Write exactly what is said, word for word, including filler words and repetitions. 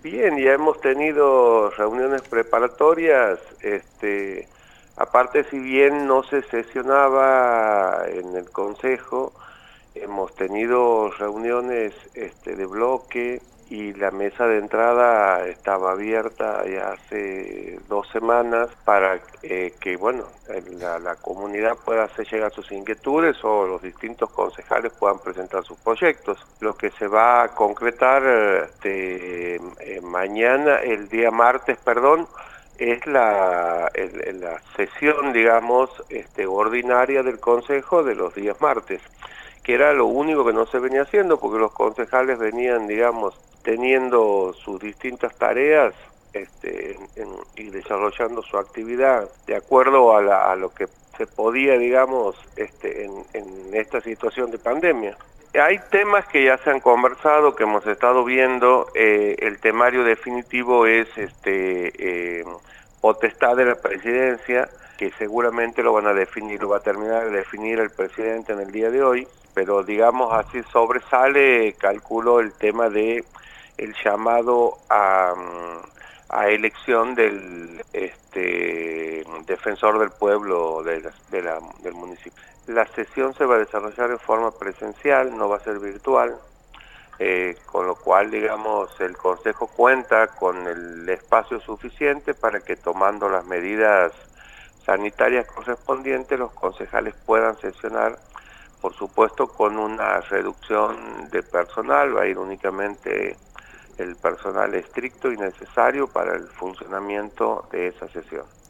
Bien, ya hemos tenido reuniones preparatorias, este, aparte si bien no se sesionaba en el Consejo, hemos tenido reuniones este, de bloque y la mesa de entrada estaba abierta ya hace dos semanas para eh, que bueno la, la comunidad pueda hacer llegar sus inquietudes o los distintos concejales puedan presentar sus proyectos. Lo que se va a concretar este, eh, mañana, el día martes, perdón, es la, el, la sesión, digamos, este, ordinaria del Consejo de los días martes, que era lo único que no se venía haciendo, porque los concejales venían, digamos, teniendo sus distintas tareas este, en, en, y desarrollando su actividad de acuerdo a, la, a lo que se podía, digamos, este, en, en esta situación de pandemia. Hay temas que ya se han conversado, que hemos estado viendo. Eh, el temario definitivo es este eh, potestad de la presidencia, que seguramente lo van a definir, lo va a terminar de definir el presidente en el día de hoy, pero digamos así sobresale, calculo, el tema de el llamado a, a elección del este defensor del pueblo de la, de la, del municipio. La sesión se va a desarrollar en forma presencial, no va a ser virtual, eh, con lo cual, digamos, el Consejo cuenta con el espacio suficiente para que, tomando las medidas sanitarias correspondientes, los concejales puedan sesionar, por supuesto con una reducción de personal. Va a ir únicamente el personal estricto y necesario para el funcionamiento de esa sesión.